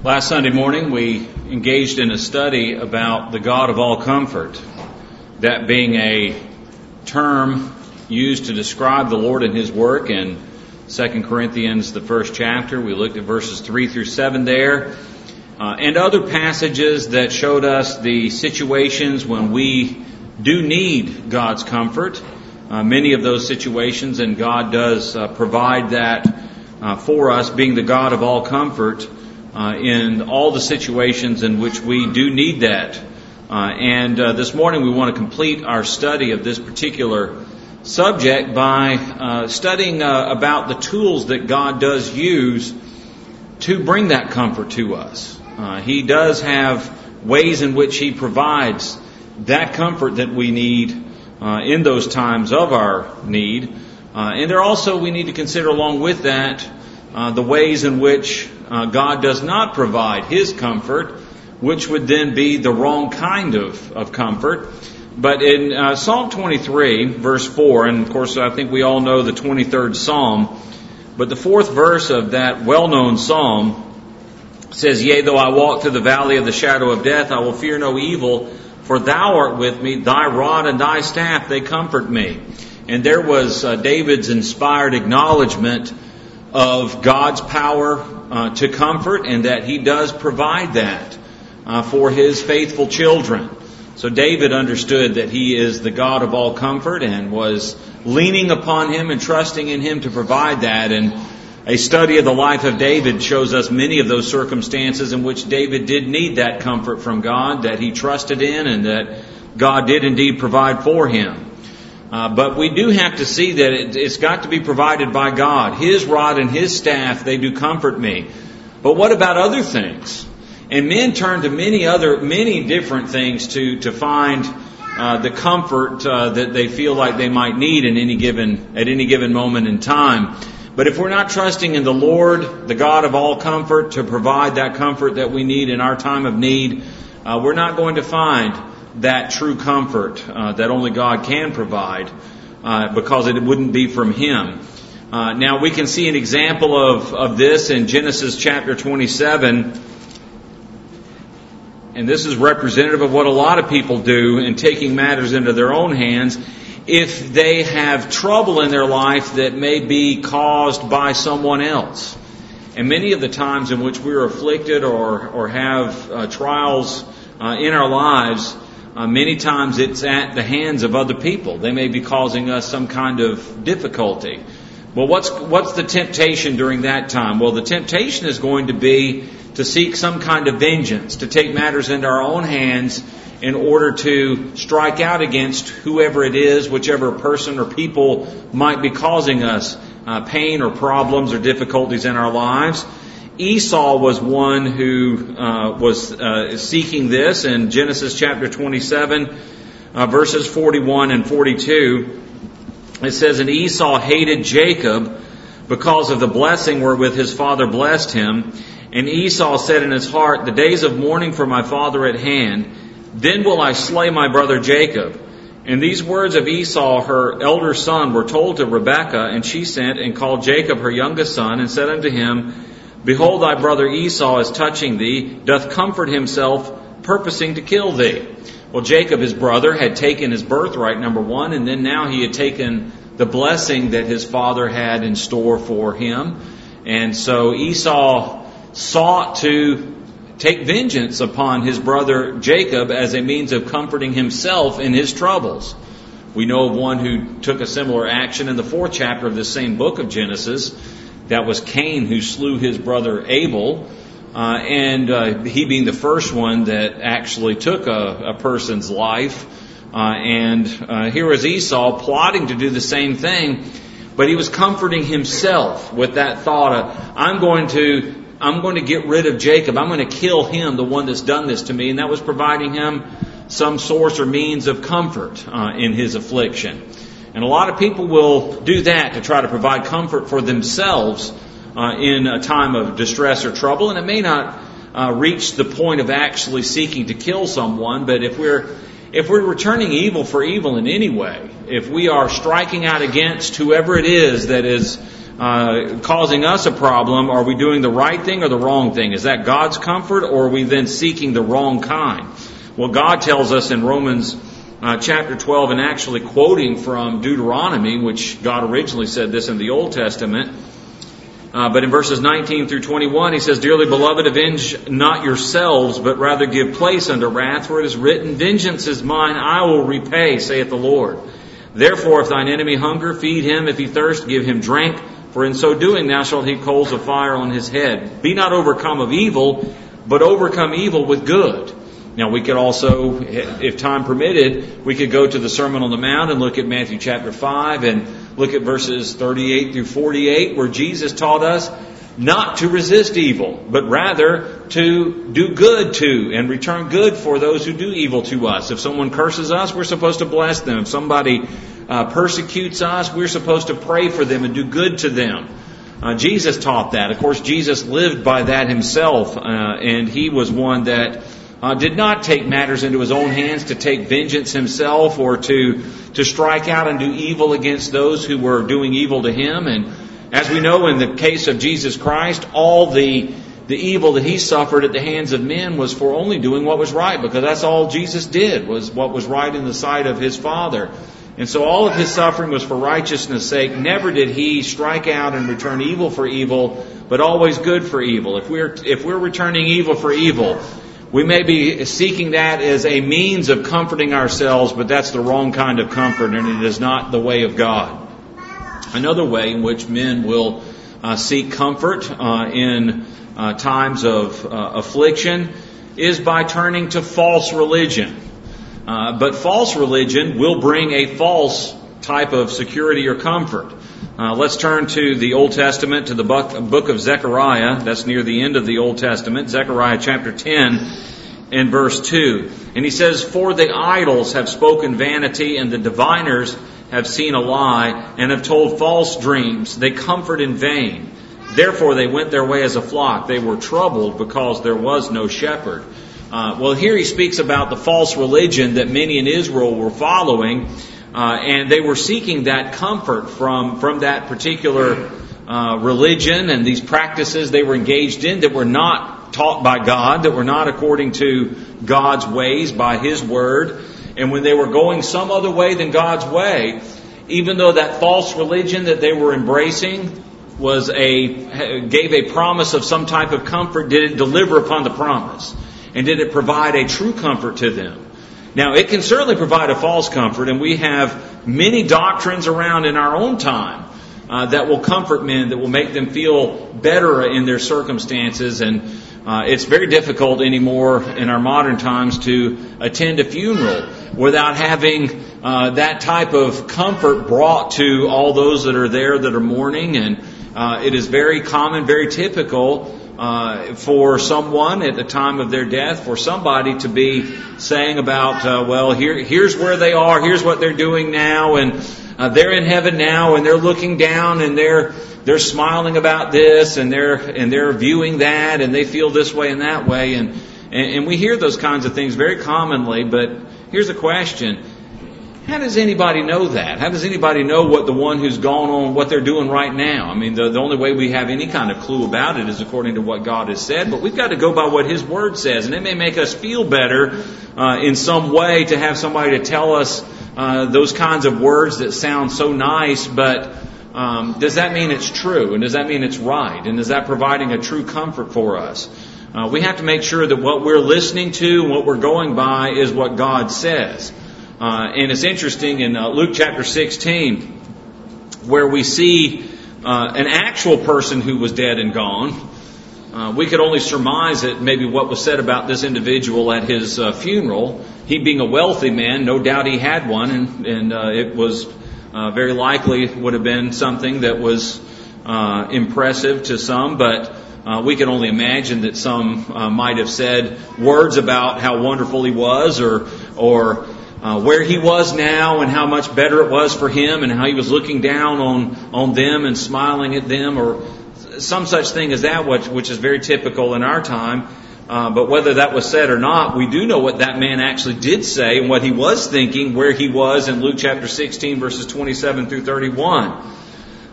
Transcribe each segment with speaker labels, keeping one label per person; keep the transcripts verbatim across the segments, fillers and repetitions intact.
Speaker 1: Last Sunday morning, we engaged in a study about the God of all comfort, that being a term used to describe the Lord and His work in Second Corinthians, the first chapter. We looked at verses three through seven there, uh, and other passages that showed us the situations when we do need God's comfort. Uh, many of those situations, and God does uh, provide that uh, for us, being the God of all comfort, Uh, in all the situations in which we do need that. Uh, and uh, this morning we want to complete our study of this particular subject by uh, studying uh, about the tools that God does use to bring that comfort to us. Uh, he does have ways in which He provides that comfort that we need uh, in those times of our need. Uh, and there also we need to consider along with that uh, the ways in which Uh, God does not provide His comfort, which would then be the wrong kind of, of comfort. But in uh, Psalm twenty-three, verse four, and of course I think we all know the twenty-third Psalm, but the fourth verse of that well-known Psalm says, "Yea, though I walk through the valley of the shadow of death, I will fear no evil, for Thou art with me, Thy rod and Thy staff, they comfort me." And there was uh, David's inspired acknowledgement of God's power uh, to comfort, and that He does provide that uh, for His faithful children. So David understood that He is the God of all comfort and was leaning upon Him and trusting in Him to provide that. And a study of the life of David shows us many of those circumstances in which David did need that comfort from God, that he trusted in, and that God did indeed provide for him. Uh, but we do have to see that it, it's got to be provided by God. His rod and His staff, they do comfort me. But what about other things? And men turn to many other, many different things to, to find uh, the comfort uh, that they feel like they might need in any given, at any given moment in time. But if we're not trusting in the Lord, the God of all comfort, to provide that comfort that we need in our time of need, uh, we're not going to find that true comfort uh, that only God can provide, uh, because it wouldn't be from Him. Uh, now we can see an example of, of this in Genesis chapter twenty-seven, and this is representative of what a lot of people do in taking matters into their own hands if they have trouble in their life that may be caused by someone else. And many of the times in which we're afflicted or, or have uh, trials uh, in our lives, Uh, many times it's at the hands of other people. They may be causing us some kind of difficulty. Well, what's what's the temptation during that time? Well, the temptation is going to be to seek some kind of vengeance, to take matters into our own hands in order to strike out against whoever it is, whichever person or people might be causing us uh, pain or problems or difficulties in our lives. Esau was one who uh, was uh, seeking this. In Genesis chapter twenty-seven, uh, verses forty-one and forty-two, it says, "And Esau hated Jacob because of the blessing wherewith his father blessed him. And Esau said in his heart, The days of mourning for my father at hand, then will I slay my brother Jacob. And these words of Esau, her elder son, were told to Rebekah, and she sent and called Jacob her youngest son, and said unto him, Behold, thy brother Esau is touching thee, doth comfort himself, purposing to kill thee." Well, Jacob, his brother, had taken his birthright, number one, and then now he had taken the blessing that his father had in store for him. And so Esau sought to take vengeance upon his brother Jacob as a means of comforting himself in his troubles. We know of one who took a similar action in the fourth chapter of this same book of Genesis. That was Cain, who slew his brother Abel, uh, and uh, he being the first one that actually took a, a person's life. Uh, and uh, here was Esau plotting to do the same thing, but he was comforting himself with that thought of, I'm going to, I'm going to get rid of Jacob. I'm going to kill him, the one that's done this to me. And that was providing him some source or means of comfort uh, in his affliction. And a lot of people will do that to try to provide comfort for themselves uh, in a time of distress or trouble. And it may not uh, reach the point of actually seeking to kill someone, but if we're if we're returning evil for evil in any way, if we are striking out against whoever it is that is uh, causing us a problem, are we doing the right thing or the wrong thing? Is that God's comfort, or are we then seeking the wrong kind? Well, God tells us in Romans uh, chapter twelve, and actually quoting from Deuteronomy, which God originally said this in the Old Testament, Uh, but in verses nineteen through twenty-one, he says, "Dearly beloved, avenge not yourselves, but rather give place unto wrath, for it is written, Vengeance is mine, I will repay, saith the Lord. Therefore, if thine enemy hunger, feed him. If he thirst, give him drink. For in so doing thou shalt heap coals of fire on his head. Be not overcome of evil, but overcome evil with good." Now, we could also, if time permitted, we could go to the Sermon on the Mount and look at Matthew chapter five and look at verses thirty-eight through forty-eight, where Jesus taught us not to resist evil, but rather to do good to and return good for those who do evil to us. If someone curses us, we're supposed to bless them. If somebody uh, persecutes us, we're supposed to pray for them and do good to them. Uh, Jesus taught that. Of course, Jesus lived by that himself, uh, and he was one that Uh, did not take matters into his own hands to take vengeance himself, or to to strike out and do evil against those who were doing evil to him. And as we know, in the case of Jesus Christ, all the the evil that he suffered at the hands of men was for only doing what was right, because that's all Jesus did, was what was right in the sight of his Father. And so all of his suffering was for righteousness' sake. Never did he strike out and return evil for evil, but always good for evil. If we're if we're returning evil for evil, we may be seeking that as a means of comforting ourselves, but that's the wrong kind of comfort, and it is not the way of God. Another way in which men will uh, seek comfort uh, in uh, times of uh, affliction is by turning to false religion. Uh, but false religion will bring a false type of security or comfort. Uh, let's turn to the Old Testament, to the book, book of Zechariah. That's near the end of the Old Testament. Zechariah chapter ten and verse two. And he says, "For the idols have spoken vanity, and the diviners have seen a lie, and have told false dreams. They comfort in vain. Therefore they went their way as a flock. They were troubled because there was no shepherd." Uh, well, here he speaks about the false religion that many in Israel were following. Uh, and they were seeking that comfort from, from that particular uh, religion and these practices they were engaged in that were not taught by God, that were not according to God's ways, by His Word. And when they were going some other way than God's way, even though that false religion that they were embracing was a gave a promise of some type of comfort, did it deliver upon the promise? And did it provide a true comfort to them? Now, it can certainly provide a false comfort, and we have many doctrines around in our own time uh, that will comfort men, that will make them feel better in their circumstances. And uh, it's very difficult anymore in our modern times to attend a funeral without having uh, that type of comfort brought to all those that are there that are mourning. And uh, it is very common, very typical Uh, for someone at the time of their death, for somebody to be saying about, uh, well, here, here's where they are, here's what they're doing now, and uh, they're in heaven now, and they're looking down, and they're they're smiling about this, and they're and they're viewing that, and they feel this way and that way, and and, and we hear those kinds of things very commonly. But here's the question: how does anybody know that? How does anybody know what the one who's gone on, what they're doing right now? I mean, the, the only way we have any kind of clue about it is according to what God has said, but we've got to go by what His Word says. And it may make us feel better uh, in some way to have somebody to tell us uh, those kinds of words that sound so nice, but um, does that mean it's true? And does that mean it's right? And is that providing a true comfort for us? Uh, we have to make sure that what we're listening to and what we're going by is what God says. Uh, and it's interesting in uh, Luke chapter sixteen, where we see uh, an actual person who was dead and gone. Uh, we could only surmise that maybe what was said about this individual at his uh, funeral. He being a wealthy man, no doubt he had one, and, and uh, it was uh, very likely would have been something that was uh, impressive to some, but uh, we can only imagine that some uh, might have said words about how wonderful he was, or or Uh, where he was now and how much better it was for him, and how he was looking down on, on them and smiling at them, or some such thing as that, which, which is very typical in our time. Uh, but whether that was said or not, we do know what that man actually did say and what he was thinking, where he was in Luke chapter sixteen, verses twenty-seven through thirty-one.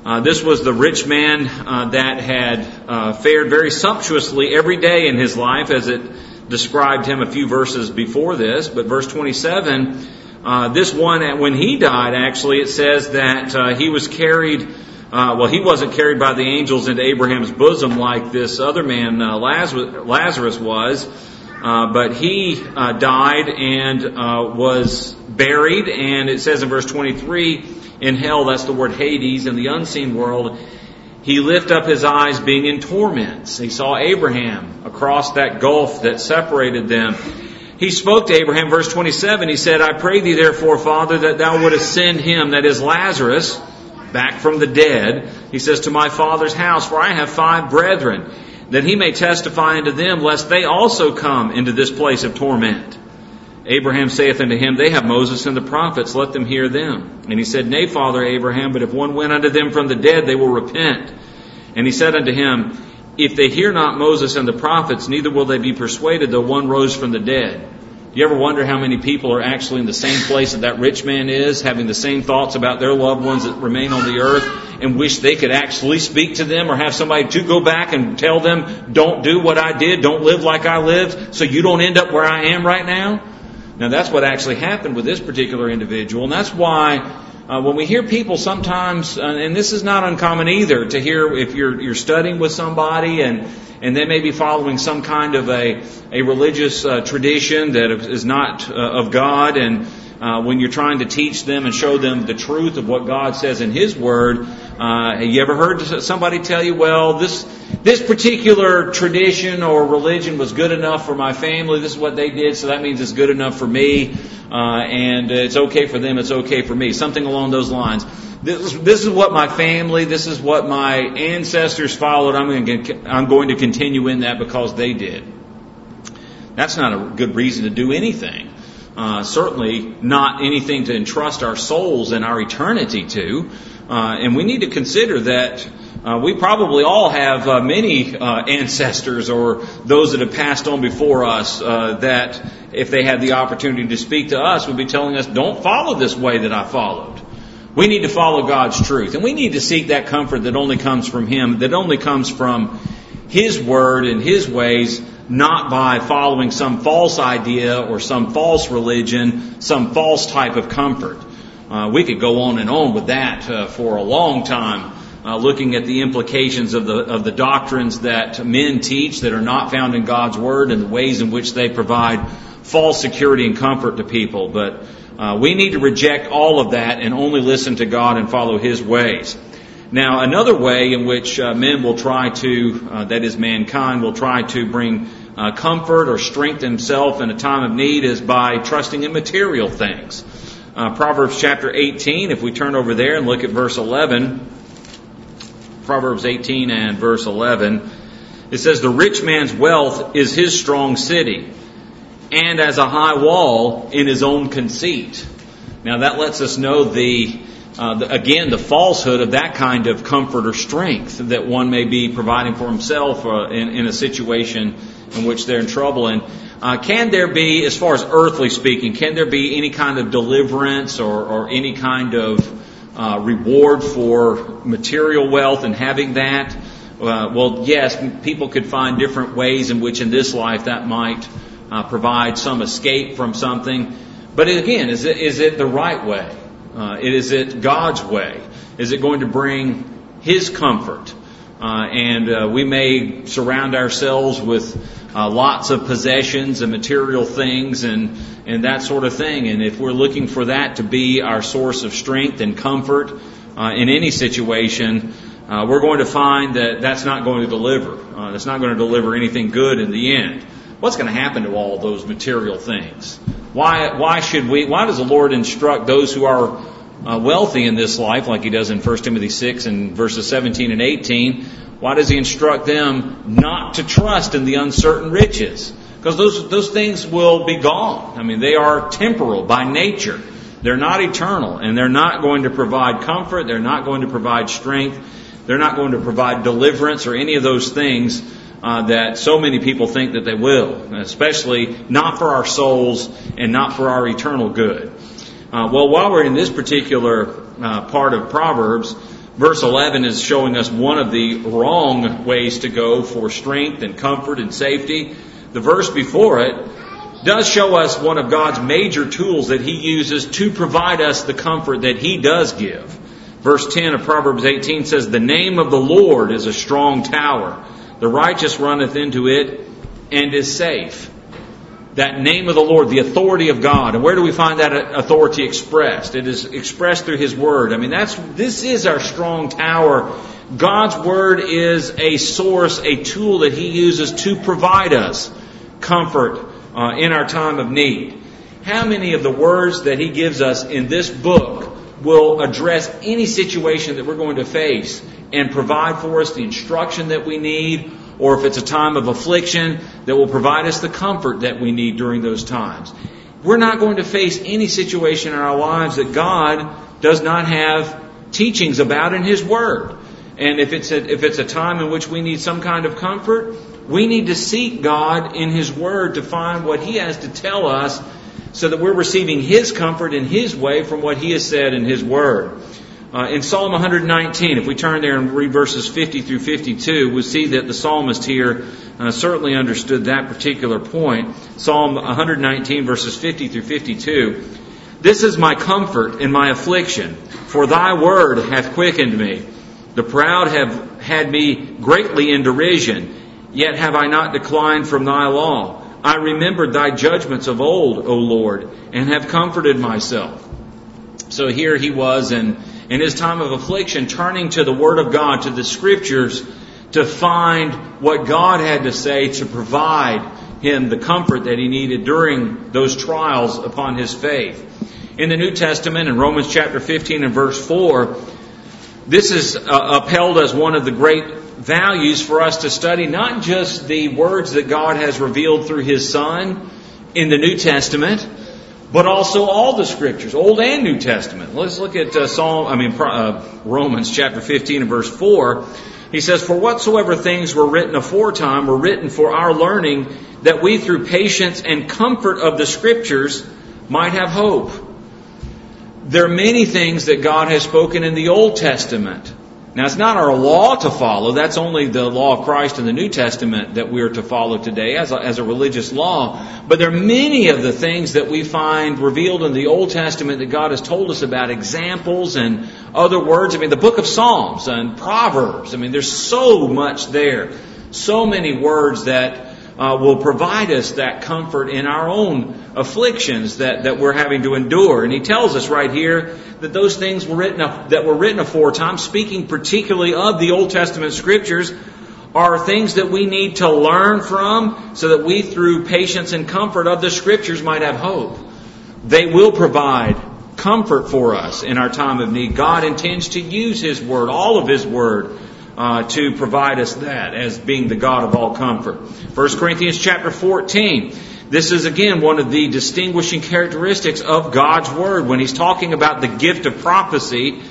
Speaker 1: Uh, this was the rich man uh, that had uh, fared very sumptuously every day in his life, as it described him a few verses before this. But verse twenty-seven, uh, this one, when he died, actually, it says that uh, he was carried, uh, well, he wasn't carried by the angels into Abraham's bosom like this other man, uh, Lazarus, Lazarus was, uh, but he uh, died and uh, was buried, and it says in verse twenty-three, in hell, that's the word Hades, in the unseen world, he lifted up his eyes being in torments. He saw Abraham across that gulf that separated them. He spoke to Abraham, verse twenty-seven, he said, I pray thee therefore, Father, that thou wouldest send him, that is Lazarus, back from the dead. He says, to my father's house, for I have five brethren, that he may testify unto them, lest they also come into this place of torment. Abraham saith unto him, they have Moses and the prophets, let them hear them. And he said, Nay, Father Abraham, but if one went unto them from the dead, they will repent. And he said unto him, if they hear not Moses and the prophets, neither will they be persuaded, though one rose from the dead. Do you ever wonder how many people are actually in the same place that that rich man is, having the same thoughts about their loved ones that remain on the earth, and wish they could actually speak to them or have somebody to go back and tell them, don't do what I did, don't live like I lived, so you don't end up where I am right now? Now, that's what actually happened with this particular individual, and that's why uh, when we hear people sometimes, uh, and this is not uncommon either, to hear if you're you're studying with somebody and and they may be following some kind of a a religious uh, tradition that is not uh, of God, and uh, when you're trying to teach them and show them the truth of what God says in His Word, uh, have you ever heard somebody tell you, well, this this particular tradition or religion was good enough for my family, this is what they did, so that means it's good enough for me, uh, and it's okay for them, it's okay for me, something along those lines. This, this is what my family, this is what my ancestors followed, I'm going to, I'm going to continue in that because they did. That's not a good reason to do anything. Uh, certainly not anything to entrust our souls and our eternity to. Uh, and we need to consider that uh, we probably all have uh, many uh, ancestors or those that have passed on before us uh, that, if they had the opportunity to speak to us, would be telling us, don't follow this way that I followed. We need to follow God's truth. And we need to seek that comfort that only comes from Him, that only comes from His Word and His ways, not by following some false idea or some false religion, some false type of comfort. Uh, we could go on and on with that uh, for a long time, uh, looking at the implications of the of the doctrines that men teach that are not found in God's Word and the ways in which they provide false security and comfort to people. But uh, we need to reject all of that and only listen to God and follow His ways. Now, another way in which uh, men will try to, uh, that is mankind, will try to bring uh, comfort or strength himself in a time of need is by trusting in material things. Uh, Proverbs chapter eighteen, if we turn over there and look at verse eleven, Proverbs eighteen and verse eleven, it says, the rich man's wealth is his strong city, and as a high wall in his own conceit. Now that lets us know the Uh, the, again, the falsehood of that kind of comfort or strength that one may be providing for himself uh, in, in a situation in which they're in trouble. And uh, can there be, as far as earthly speaking, can there be any kind of deliverance or, or any kind of uh, reward for material wealth and having that? Uh, well, yes, people could find different ways in which in this life that might uh, provide some escape from something. But again, is it, is it the right way? Uh, is it God's way? Is it going to bring His comfort? Uh, and uh, we may surround ourselves with uh, lots of possessions and material things and, and that sort of thing. And if we're looking for that to be our source of strength and comfort uh, in any situation, uh, we're going to find that that's not going to deliver. Uh, that's not going to deliver anything good in the end. What's going to happen to all those material things? Why, why should we, why does the Lord instruct those who are uh, wealthy in this life, like He does in First Timothy six and verses seventeen and eighteen, why does He instruct them not to trust in the uncertain riches? Because those, those things will be gone. I mean, they are temporal by nature. They're not eternal, and they're not going to provide comfort. They're not going to provide strength. They're not going to provide deliverance or any of those things Uh, that so many people think that they will, especially not for our souls and not for our eternal good. Uh, well, while we're in this particular uh, part of Proverbs, Verse eleven is showing us one of the wrong ways to go for strength and comfort and safety. The verse before it does show us one of God's major tools that He uses to provide us the comfort that He does give. Verse ten of Proverbs eighteen says, "The name of the Lord is a strong tower. The righteous runneth into it and is safe." That name of the Lord, the authority of God. And where do we find that authority expressed? It is expressed through His Word. I mean, that's this is our strong tower. God's Word is a source, a tool that He uses to provide us comfort uh, in our time of need. How many of the words that He gives us in this book will address any situation that we're going to face and provide for us the instruction that we need, or if it's a time of affliction, that will provide us the comfort that we need during those times. We're not going to face any situation in our lives that God does not have teachings about in His Word. And if it's a, if it's a time in which we need some kind of comfort, we need to seek God in His Word to find what He has to tell us so that we're receiving His comfort in His way from what He has said in His Word. Uh, in Psalm one nineteen, if we turn there and read verses fifty through fifty-two, we'll see that the psalmist here uh, certainly understood that particular point. Psalm one nineteen, verses fifty through fifty-two. "This is my comfort in my affliction, for Thy word hath quickened me. The proud have had me greatly in derision, yet have I not declined from Thy law. I remembered Thy judgments of old, O Lord, and have comforted myself." So here he was in in his time of affliction, turning to the Word of God, to the Scriptures, to find what God had to say to provide him the comfort that he needed during those trials upon his faith. In the New Testament, in Romans chapter fifteen and verse four, this is uh, upheld as one of the great values for us to study, not just the words that God has revealed through His Son in the New Testament, but also all the Scriptures, Old and New Testament. Let's look at uh, Psalm. I mean uh, Romans chapter fifteen and verse four. He says, "For whatsoever things were written aforetime were written for our learning, that we through patience and comfort of the Scriptures might have hope." There are many things that God has spoken in the Old Testament. Now, it's not our law to follow. That's only the law of Christ in the New Testament that we are to follow today as a, as a religious law. But there are many of the things that we find revealed in the Old Testament that God has told us about, examples and other words. I mean, the book of Psalms and Proverbs. I mean, there's so much there. So many words that uh, will provide us that comfort in our own afflictions that, that we're having to endure. And he tells us right here that those things were written that were written aforetime, speaking particularly of the Old Testament Scriptures, are things that we need to learn from so that we, through patience and comfort of the Scriptures, might have hope. They will provide comfort for us in our time of need. God intends to use His Word, all of His Word, uh, to provide us that as being the God of all comfort. First Corinthians chapter fourteen. This is again one of the distinguishing characteristics of God's Word when He's talking about the gift of prophecy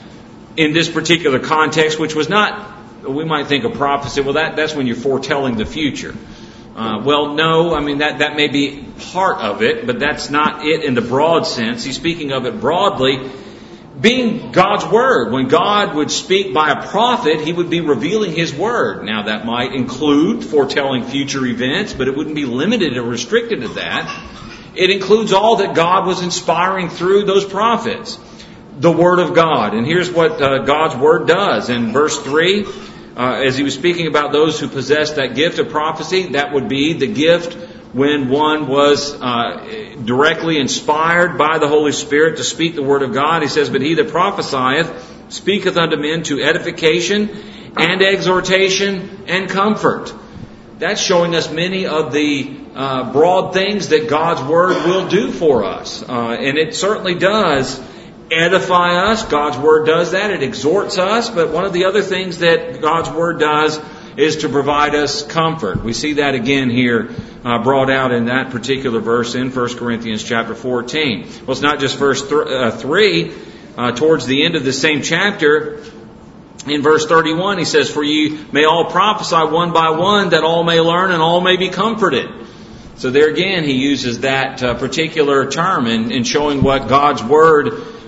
Speaker 1: in this particular context, which was not, we might think of prophecy, well that, that's when you're foretelling the future. Uh, well, no, I mean that, that may be part of it, but that's not it in the broad sense. He's speaking of it broadly, being God's Word. When God would speak by a prophet, He would be revealing His Word. Now that might include foretelling future events, but it wouldn't be limited or restricted to that. It includes all that God was inspiring through those prophets. The Word of God. And here's what uh, God's Word does. In verse three, uh, as He was speaking about those who possessed that gift of prophecy, that would be the gift when one was uh, directly inspired by the Holy Spirit to speak the Word of God. He says, "But he that prophesieth speaketh unto men to edification and exhortation and comfort." That's showing us many of the uh, broad things that God's Word will do for us. Uh, and it certainly does edify us. God's Word does that. It exhorts us. But one of the other things that God's Word does is to provide us comfort. We see that again here uh, brought out in that particular verse in First Corinthians chapter fourteen. Well, it's not just verse th- uh, three. Uh, towards the end of the same chapter, in verse thirty-one, he says, "For ye may all prophesy one by one, that all may learn and all may be comforted." So there again, he uses that uh, particular term in, in showing what God's Word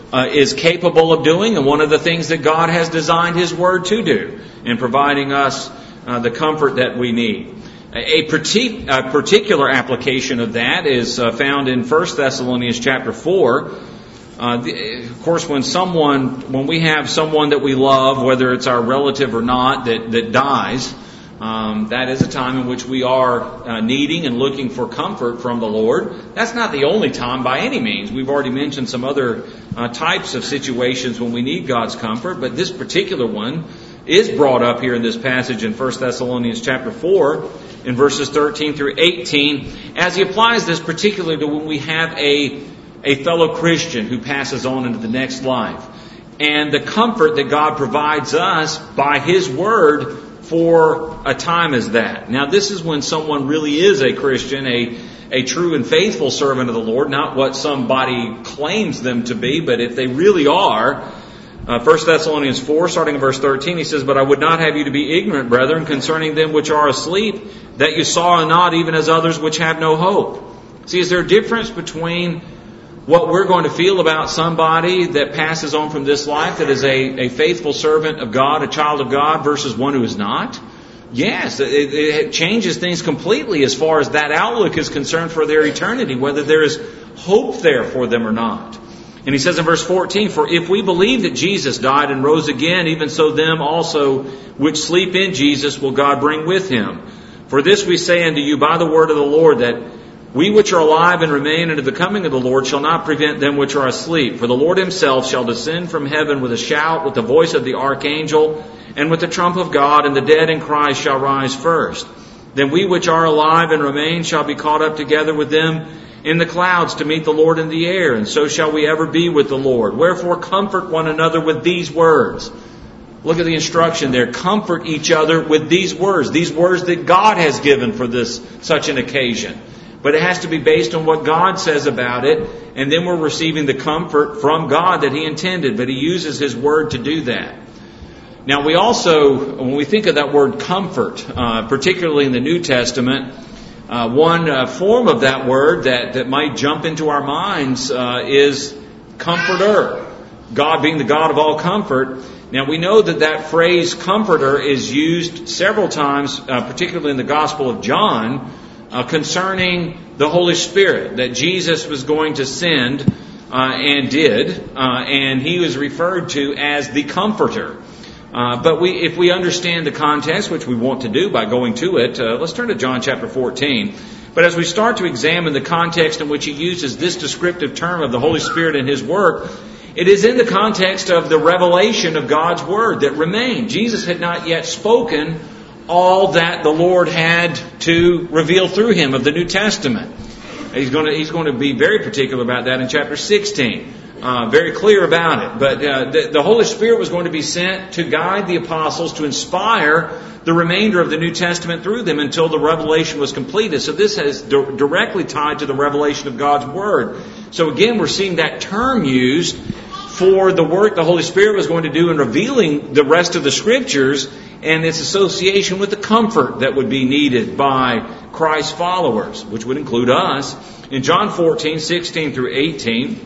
Speaker 1: uh, is capable of doing, and one of the things that God has designed His Word to do in providing us uh, the comfort that we need. A, partic- a particular application of that is uh, found in First Thessalonians chapter four. Uh, the, of course, when someone, when we have someone that we love, whether it's our relative or not, that, that dies, um, that is a time in which we are uh, needing and looking for comfort from the Lord. That's not the only time by any means. We've already mentioned some other uh, types of situations when we need God's comfort, but this particular one is brought up here in this passage in First Thessalonians chapter four, in verses thirteen through eighteen, as he applies this particularly to when we have a a fellow Christian who passes on into the next life, and the comfort that God provides us by His Word for a time as that. Now, this is when someone really is a Christian, a a true and faithful servant of the Lord, not what somebody claims them to be, but if they really are. Uh, First Thessalonians four, starting in verse thirteen, he says, "But I would not have you to be ignorant, brethren, concerning them which are asleep, that you sorrow not, even as others which have no hope." See, is there a difference between what we're going to feel about somebody that passes on from this life that is a, a faithful servant of God, a child of God, versus one who is not? Yes, it, it changes things completely as far as that outlook is concerned for their eternity, whether there is hope there for them or not. And he says in verse fourteen, "For if we believe that Jesus died and rose again, even so them also which sleep in Jesus will God bring with Him. For this we say unto you by the word of the Lord, that we which are alive and remain unto the coming of the Lord shall not prevent them which are asleep. For the Lord Himself shall descend from heaven with a shout, with the voice of the archangel, and with the trump of God, and the dead in Christ shall rise first. Then we which are alive and remain shall be caught up together with them in the clouds to meet the Lord in the air, and so shall we ever be with the Lord. Wherefore comfort one another with these words." Look at the instruction there. Comfort each other with these words. These words that God has given for this such an occasion. But it has to be based on what God says about it, and then we're receiving the comfort from God that He intended, but He uses His Word to do that. Now we also, when we think of that word comfort, uh, particularly in the New Testament, Uh, one uh, form of that word that, that might jump into our minds uh, is comforter. God being the God of all comfort. Now we know that that phrase comforter is used several times, uh, particularly in the Gospel of John, uh, concerning the Holy Spirit, that Jesus was going to send uh, and did, uh, and He was referred to as the Comforter. Uh, but we, if we understand the context, which we want to do by going to it, uh, let's turn to John chapter fourteen. But as we start to examine the context in which he uses this descriptive term of the Holy Spirit in His work, it is in the context of the revelation of God's Word that remained. Jesus had not yet spoken all that the Lord had to reveal through Him of the New Testament. He's going to, he's going to be very particular about that in chapter sixteen. Uh, very clear about it. But uh, the, the Holy Spirit was going to be sent to guide the apostles, to inspire the remainder of the New Testament through them until the revelation was completed. So this is di- directly tied to the revelation of God's Word. So again, we're seeing that term used for the work the Holy Spirit was going to do in revealing the rest of the Scriptures and its association with the comfort that would be needed by Christ's followers, which would include us. In John fourteen, sixteen through eighteen,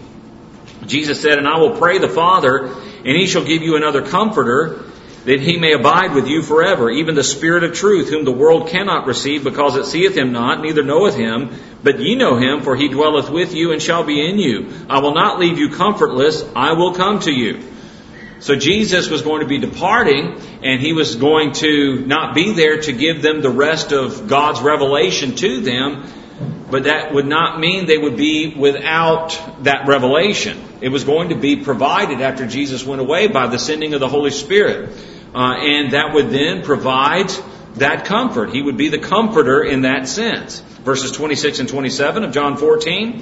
Speaker 1: Jesus said, "And I will pray the Father, and He shall give you another Comforter, that He may abide with you forever, even the Spirit of truth, whom the world cannot receive, because it seeth Him not, neither knoweth Him. But ye know Him, for He dwelleth with you, and shall be in you. I will not leave you comfortless, I will come to you." So Jesus was going to be departing, and He was going to not be there to give them the rest of God's revelation to them. But that would not mean they would be without that revelation. It was going to be provided after Jesus went away by the sending of the Holy Spirit. Uh, and that would then provide that comfort. He would be the comforter in that sense. Verses twenty-six and twenty-seven of John fourteen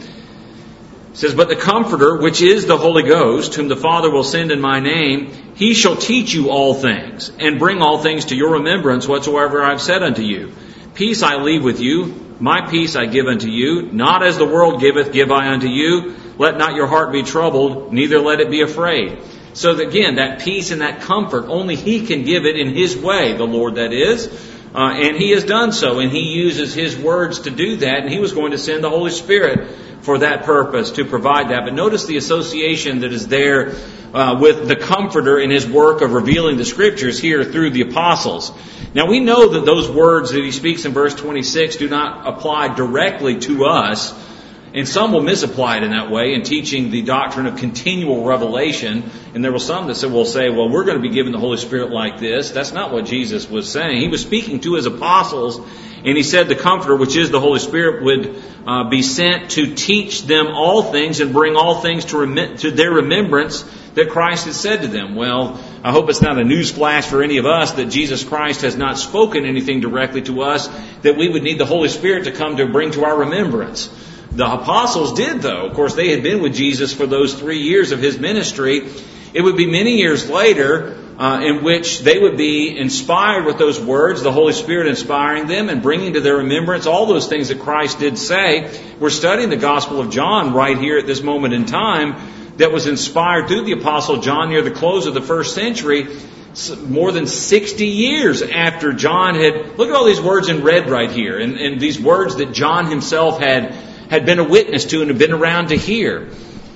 Speaker 1: says, "But the Comforter, which is the Holy Ghost, whom the Father will send in my name, He shall teach you all things, and bring all things to your remembrance whatsoever I have said unto you. Peace I leave with you, my peace I give unto you. Not as the world giveth, give I unto you. Let not your heart be troubled, neither let it be afraid." So that, again, that peace and that comfort, only He can give it in His way, the Lord that is. Uh, and He has done so, and He uses His words to do that, and He was going to send the Holy Spirit for that purpose, to provide that. But notice the association that is there uh, with the Comforter in His work of revealing the Scriptures here through the apostles. Now we know that those words that He speaks in verse twenty-six do not apply directly to us, and some will misapply it in that way in teaching the doctrine of continual revelation. And there will some that will say, well, we're going to be given the Holy Spirit like this. That's not what Jesus was saying. He was speaking to His apostles, and He said the Comforter, which is the Holy Spirit, would uh, be sent to teach them all things and bring all things to, rem- to their remembrance that Christ has said to them. Well, I hope it's not a newsflash for any of us that Jesus Christ has not spoken anything directly to us that we would need the Holy Spirit to come to bring to our remembrance. The apostles did, though. Of course, they had been with Jesus for those three years of His ministry. It would be many years later uh, in which they would be inspired with those words, the Holy Spirit inspiring them and bringing to their remembrance all those things that Christ did say. We're studying the Gospel of John right here at this moment in time that was inspired through the Apostle John near the close of the first century, more than sixty years after John had... Look at all these words in red right here, and, and these words that John himself had had been a witness to and had been around to hear.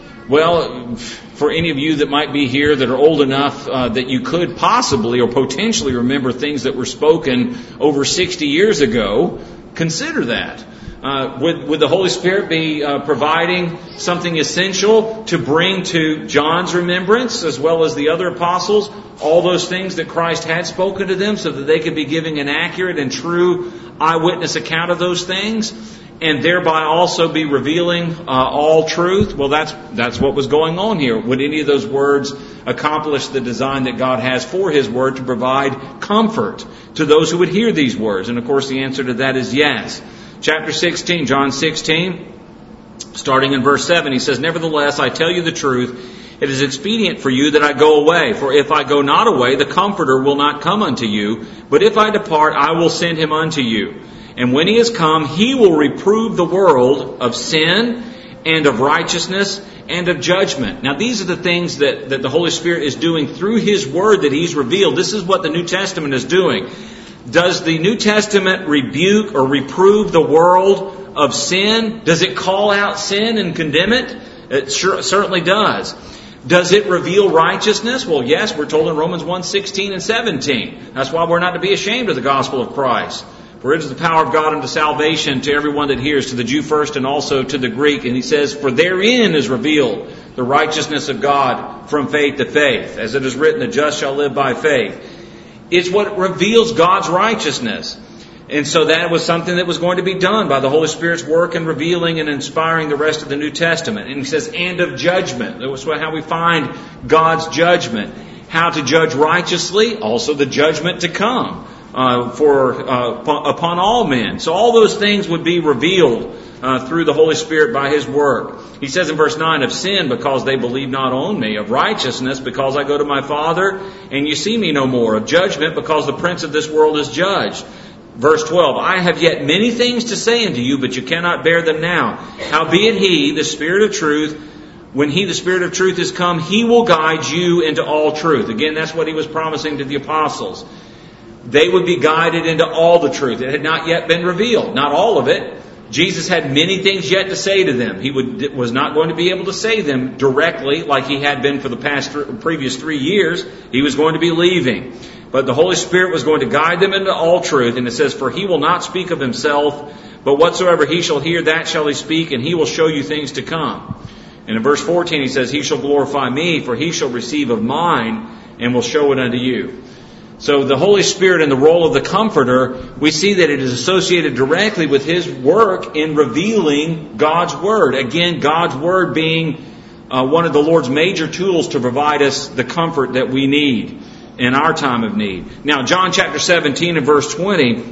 Speaker 1: Well, for any of you that might be here that are old enough uh, that you could possibly or potentially remember things that were spoken over sixty years ago, consider that. Uh, would, would the Holy Spirit be uh, providing something essential to bring to John's remembrance as well as the other apostles all those things that Christ had spoken to them so that they could be giving an accurate and true eyewitness account of those things? And thereby also be revealing uh, all truth? Well, that's that's what was going on here. Would any of those words accomplish the design that God has for His Word to provide comfort to those who would hear these words? And of course the answer to that is yes. Chapter sixteen, John sixteen, starting in verse seven, He says, "Nevertheless, I tell you the truth, it is expedient for you that I go away. For if I go not away, the Comforter will not come unto you. But if I depart, I will send Him unto you. And when He is come, He will reprove the world of sin and of righteousness and of judgment." Now these are the things that, that the Holy Spirit is doing through His Word that He's revealed. This is what the New Testament is doing. Does the New Testament rebuke or reprove the world of sin? Does it call out sin and condemn it? It sure, certainly does. Does it reveal righteousness? Well, yes, we're told in Romans one sixteen and seventeen. That's why we're not to be ashamed of the gospel of Christ. For it is the power of God unto salvation to everyone that hears, to the Jew first and also to the Greek. And he says, "For therein is revealed the righteousness of God from faith to faith. As it is written, the just shall live by faith." It's what reveals God's righteousness. And so that was something that was going to be done by the Holy Spirit's work in revealing and inspiring the rest of the New Testament. And he says, "and of judgment." That was how we find God's judgment. How to judge righteously, also the judgment to come. Uh, for uh, upon all men. So all those things would be revealed uh, through the Holy Spirit by His work. He says in verse nine, "Of sin, because they believe not on me. Of righteousness, because I go to my Father, and you see me no more. Of judgment, because the prince of this world is judged." Verse twelve, "I have yet many things to say unto you, but you cannot bear them now. Howbeit He, the Spirit of truth, when He, the Spirit of truth, is come, He will guide you into all truth." Again, that's what He was promising to the apostles. They would be guided into all the truth. It had not yet been revealed. Not all of it. Jesus had many things yet to say to them. He would, was not going to be able to say them directly like He had been for the past th- previous three years. He was going to be leaving. But the Holy Spirit was going to guide them into all truth. And it says, "For He will not speak of Himself, but whatsoever He shall hear, that shall He speak, and He will show you things to come." And in verse fourteen He says, "He shall glorify me, for He shall receive of mine, and will show it unto you." So the Holy Spirit and the role of the Comforter, we see that it is associated directly with His work in revealing God's Word. Again, God's Word being uh, one of the Lord's major tools to provide us the comfort that we need in our time of need. Now, John chapter seventeen and verse twenty,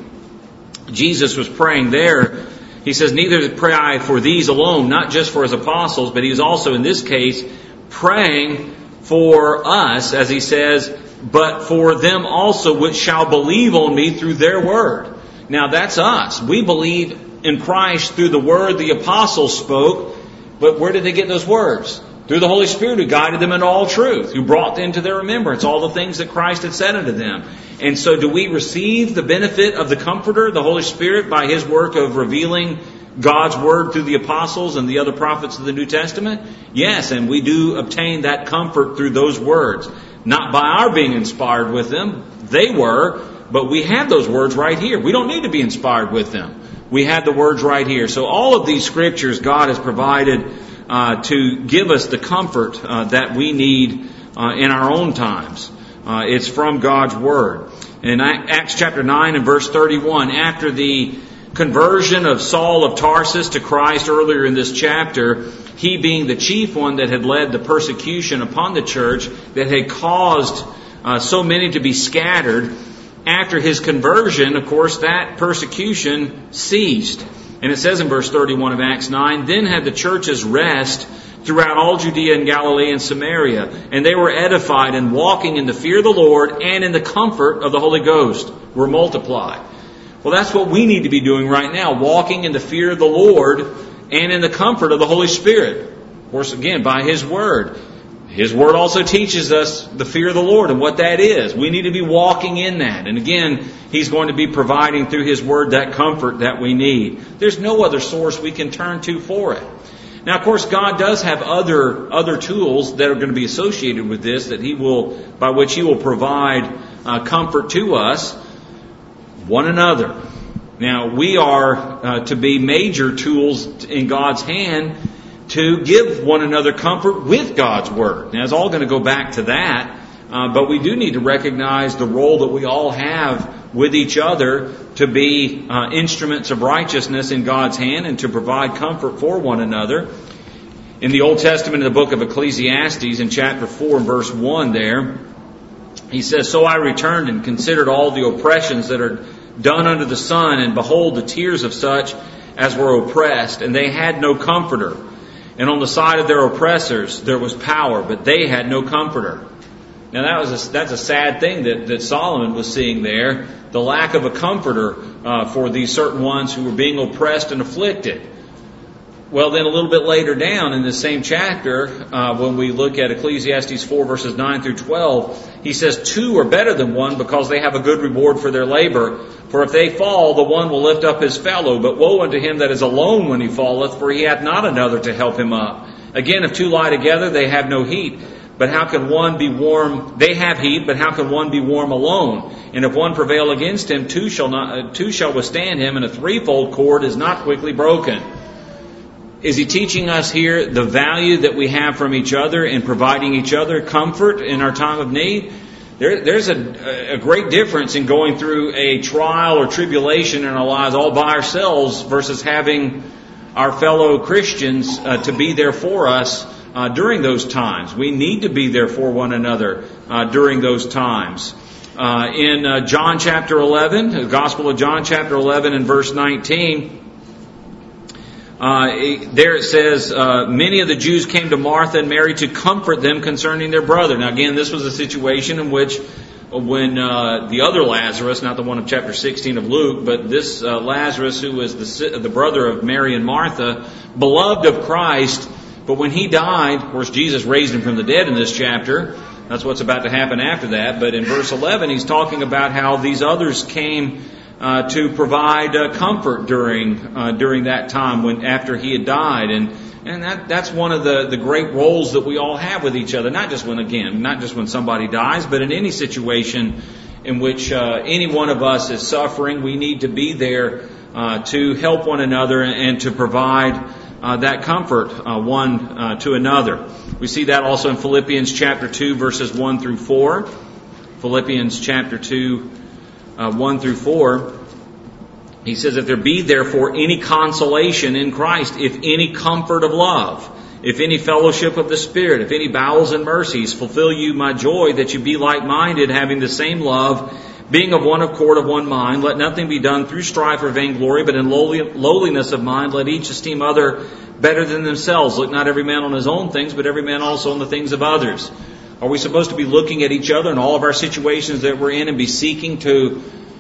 Speaker 1: Jesus was praying there. He says, "Neither pray I for these alone," not just for His apostles, but He was also in this case praying for us, as He says, "but for them also which shall believe on me through their word." Now that's us. We believe in Christ through the word the apostles spoke, but where did they get those words? Through the Holy Spirit who guided them into all truth, who brought them to their remembrance all the things that Christ had said unto them. And so do we receive the benefit of the Comforter, the Holy Spirit, by His work of revealing God's Word through the apostles and the other prophets of the New Testament? Yes, and we do obtain that comfort through those words. Not by our being inspired with them. They were, but we have those words right here. We don't need to be inspired with them. We have the words right here. So all of these scriptures God has provided uh, to give us the comfort uh, that we need uh, in our own times. Uh, it's from God's Word. In Acts chapter nine and verse thirty-one, after the conversion of Saul of Tarsus to Christ earlier in this chapter, he being the chief one that had led the persecution upon the church, that had caused uh, so many to be scattered, after his conversion, of course, that persecution ceased. And it says in verse thirty-one of Acts nine, then had the churches rest throughout all Judea and Galilee and Samaria, and they were edified and walking in the fear of the Lord and in the comfort of the Holy Ghost were multiplied. Well, that's what we need to be doing right now, walking in the fear of the Lord and in the comfort of the Holy Spirit. Of course, again, by His Word. His Word also teaches us the fear of the Lord and what that is. We need to be walking in that. And again, He's going to be providing through His Word that comfort that we need. There's no other source we can turn to for it. Now, of course, God does have other other tools that are going to be associated with this, that He will, by which He will provide uh, comfort to us. One another. Now, we are uh, to be major tools in God's hand to give one another comfort with God's Word. Now, it's all going to go back to that, uh, but we do need to recognize the role that we all have with each other to be uh, instruments of righteousness in God's hand and to provide comfort for one another. In the Old Testament, in the book of Ecclesiastes, in chapter four and verse one there, he says, so I returned and considered all the oppressions that are done under the sun, and behold, the tears of such as were oppressed, and they had no comforter. And on the side of their oppressors there was power, but they had no comforter. Now that was a, that's a sad thing that, that Solomon was seeing there, the lack of a comforter uh, for these certain ones who were being oppressed and afflicted. Well, then a little bit later down in this same chapter, uh, when we look at Ecclesiastes four verses nine through twelve, he says, two are better than one because they have a good reward for their labor. For if they fall, the one will lift up his fellow. But woe unto him that is alone when he falleth, for he hath not another to help him up. Again, if two lie together, they have no heat. But how can one be warm? They have heat, but how can one be warm alone? And if one prevail against him, two shall not, uh, two shall withstand him, and a threefold cord is not quickly broken. Is he teaching us here the value that we have from each other in providing each other comfort in our time of need? There, there's a, a great difference in going through a trial or tribulation in our lives all by ourselves versus having our fellow Christians uh, to be there for us uh, during those times. We need to be there for one another uh, during those times. Uh, in uh, John chapter eleven, the Gospel of John chapter eleven and verse nineteen, Uh, there it says, uh, many of the Jews came to Martha and Mary to comfort them concerning their brother. Now again, this was a situation in which when uh, the other Lazarus, not the one of chapter sixteen of Luke, but this uh, Lazarus who was the, the brother of Mary and Martha, beloved of Christ, but when he died, of course Jesus raised him from the dead in this chapter. That's what's about to happen after that. But in verse eleven, he's talking about how these others came Uh, to provide uh, comfort during uh, during that time when after he had died, and and that that's one of the the great roles that we all have with each other. Not just when again, not just when somebody dies, but in any situation in which uh, any one of us is suffering, we need to be there uh, to help one another and to provide uh, that comfort uh, one uh, to another. We see that also in Philippians chapter two, verses one through four. Philippians chapter two. Uh, one through four, he says, if there be therefore any consolation in Christ, if any comfort of love, if any fellowship of the Spirit, if any bowels and mercies, fulfill you my joy, that you be like-minded, having the same love, being of one accord, of one mind. Let nothing be done through strife or vainglory, but in lowly, lowliness of mind, let each esteem other better than themselves. Look not every man on his own things, but every man also on the things of others. Are we supposed to be looking at each other in all of our situations that we're in and be seeking to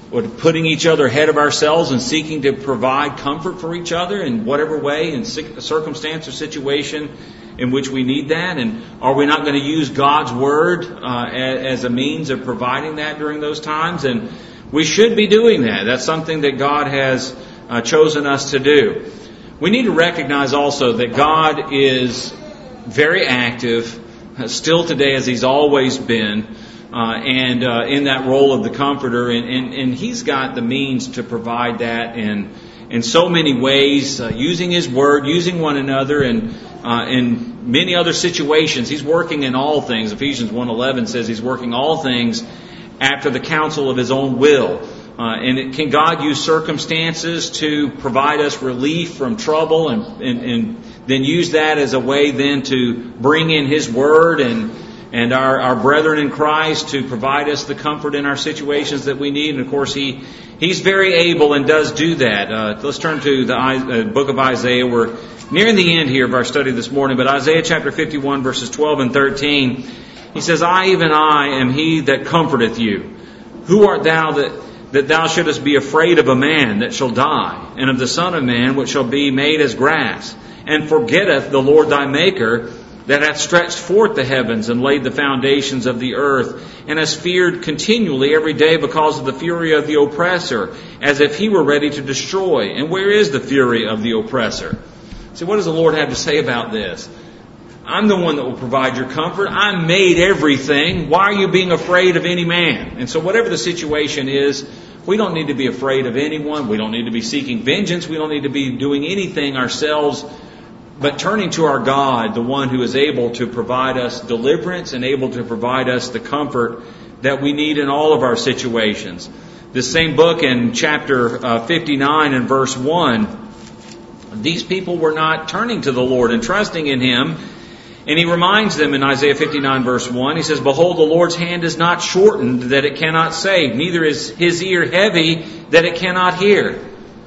Speaker 1: or putting each other ahead of ourselves and seeking to provide comfort for each other in whatever way, in circumstance or situation in which we need that? And are we not going to use God's Word uh, as a means of providing that during those times? And we should be doing that. That's something that God has uh, chosen us to do. We need to recognize also that God is very active, uh, still today as He's always been, uh, and uh, in that role of the Comforter. And, and, and He's got the means to provide that in, in so many ways, uh, using His Word, using one another, and uh, in many other situations. He's working in all things. Ephesians one eleven says He's working all things after the counsel of His own will. Uh, and it, can God use circumstances to provide us relief from trouble, and, and, and then use that as a way then to bring in His Word and and our, our brethren in Christ to provide us the comfort in our situations that we need? And of course, He He's very able and does do that. Uh, let's turn to the uh, book of Isaiah. We're nearing the end here of our study this morning, but Isaiah chapter fifty-one, verses twelve and thirteen, he says, I, even I, am He that comforteth you. Who art thou that that thou shouldest be afraid of a man that shall die, and of the Son of Man which shall be made as grass? And forgetteth the Lord thy Maker, that hath stretched forth the heavens and laid the foundations of the earth, and has feared continually every day because of the fury of the oppressor, as if he were ready to destroy. And where is the fury of the oppressor? See, what does the Lord have to say about this? I'm the one that will provide your comfort. I made everything. Why are you being afraid of any man? And so whatever the situation is, we don't need to be afraid of anyone. We don't need to be seeking vengeance. We don't need to be doing anything ourselves, but turning to our God, the one who is able to provide us deliverance and able to provide us the comfort that we need in all of our situations. This same book in chapter uh, fifty-nine and verse one, these people were not turning to the Lord and trusting in Him. And He reminds them in Isaiah fifty-nine verse one, He says, Behold, the Lord's hand is not shortened that it cannot save, neither is His ear heavy that it cannot hear.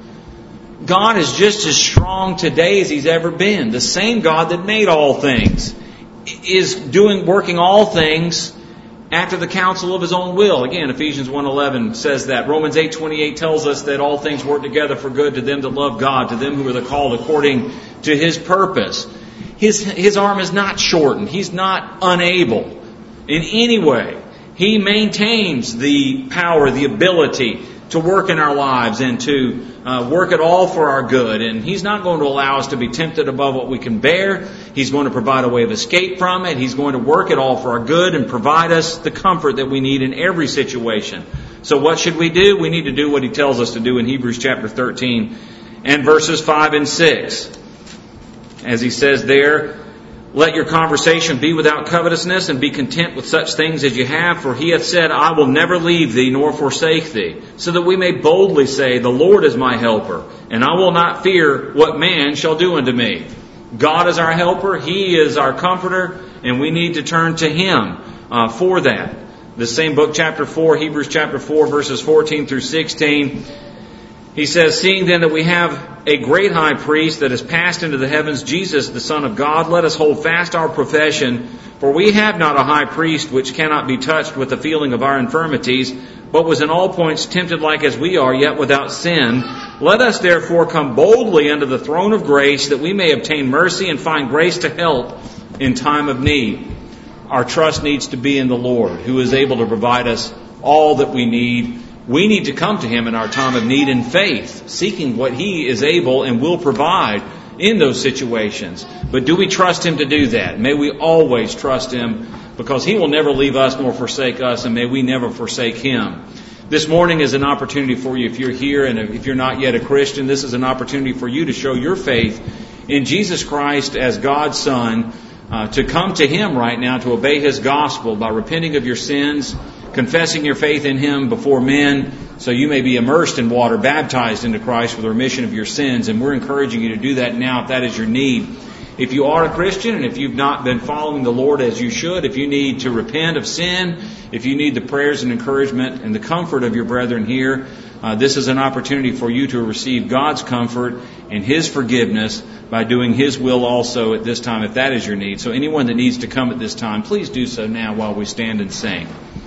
Speaker 1: God is just as strong today as He's ever been. The same God that made all things is doing, working all things after the counsel of His own will. Again, Ephesians one eleven says that. Romans eight twenty-eight tells us that all things work together for good to them that love God, to them who are the called according to His purpose. His, his arm is not shortened. He's not unable in any way. He maintains the power, the ability to work in our lives and to uh, work it all for our good. And He's not going to allow us to be tempted above what we can bear. He's going to provide a way of escape from it. He's going to work it all for our good and provide us the comfort that we need in every situation. So what should we do? We need to do what He tells us to do in Hebrews chapter thirteen and verses five and six. As he says there, let your conversation be without covetousness, and be content with such things as you have. For He hath said, I will never leave thee nor forsake thee, so that we may boldly say, the Lord is my helper, and I will not fear what man shall do unto me. God is our helper. He is our comforter, and we need to turn to Him uh, for that. The same book, chapter four, Hebrews chapter four, verses fourteen through sixteen, he says, Seeing then that we have a great high priest that has passed into the heavens, Jesus, the Son of God, let us hold fast our profession. For we have not a high priest which cannot be touched with the feeling of our infirmities, but was in all points tempted like as we are, yet without sin. Let us therefore come boldly unto the throne of grace, that we may obtain mercy and find grace to help in time of need. Our trust needs to be in the Lord, who is able to provide us all that we need. We need to come to Him in our time of need in faith, seeking what He is able and will provide in those situations. But do we trust Him to do that? May we always trust Him, because He will never leave us nor forsake us, and may we never forsake Him. This morning is an opportunity for you, if you're here and if you're not yet a Christian, this is an opportunity for you to show your faith in Jesus Christ as God's Son, uh, to come to Him right now, to obey His gospel by repenting of your sins, confessing your faith in Him before men, so you may be immersed in water, baptized into Christ for the remission of your sins. And we're encouraging you to do that now if that is your need. If you are a Christian and if you've not been following the Lord as you should, if you need to repent of sin, if you need the prayers and encouragement and the comfort of your brethren here, uh, this is an opportunity for you to receive God's comfort and His forgiveness by doing His will also at this time, if that is your need. So anyone that needs to come at this time, please do so now while we stand and sing.